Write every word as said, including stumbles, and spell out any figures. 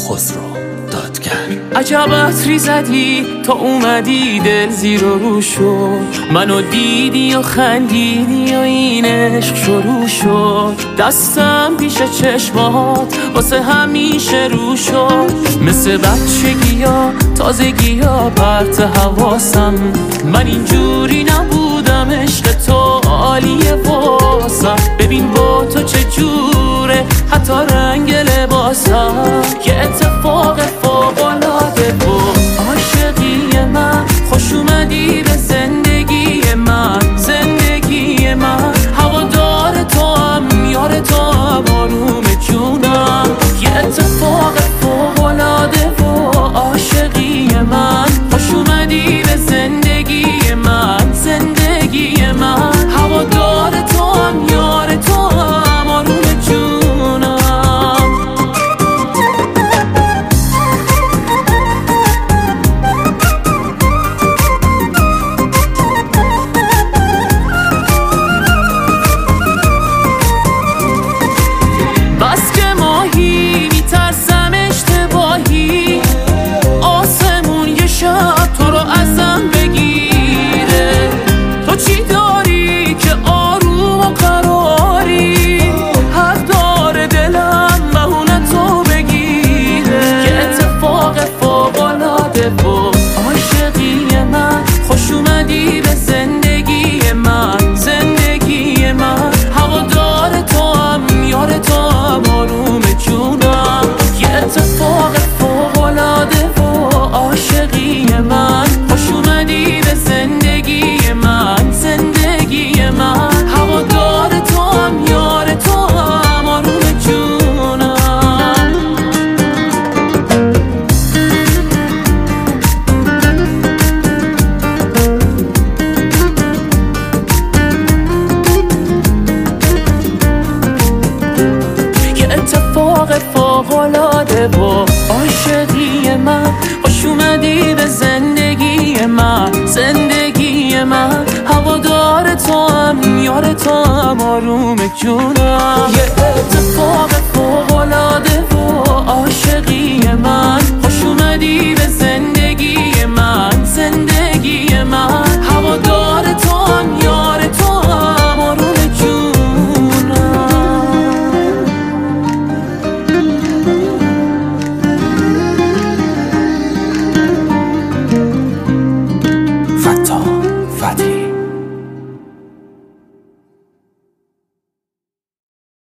خسرو دادگر. عجب عطری زدی تا اومدی دل زیر و رو شد، منو دیدی و خندیدی و این عشق شروع شد. دستم پیش چشمات واسه همیشه رو شد، مثل بچگی ها تازگی ها پرت حواسم. من اینجوری نبودم، عشق تو عالیه واسم. ببین با تو چجوره حتی رنگ لباسم، یه اتفاق فوق‌العاده بود. عاشقی من خوش اومدی به زندگی من، زندگی من هوادار تو هم یار تو هم آروم جونم. یه اتفاق فوق‌العاده بود. عاشقی من خوش اومدی به زندگی من، زندگی من هوادار تو هم یار تو هم آروم جونم. بس که ماهی میترسم اشتباهی، آسمون یه شب تو رو ازم بگیره. تو چی داری که آروم و قراری، حق داره دلم بهونه تو بگیره. یه اتفاق فوق‌العاده بود. عاشقی من خوش اومدی به زندگی من، زندگی من هوادار تو هم یار تو هم آروم جونم. یه اتفاق فوق‌العاده بود. عاشقی من خوش اومدی به زندگی من، زندگی من هوادار تو هم یار تو هم آروم جونم. یه اتفاق فوق‌العاده بود. عاشقی من خوش اومدی به زندگی من، زندگی من هوادار تو هم یار تو هم آروم جونم. یه اتفاق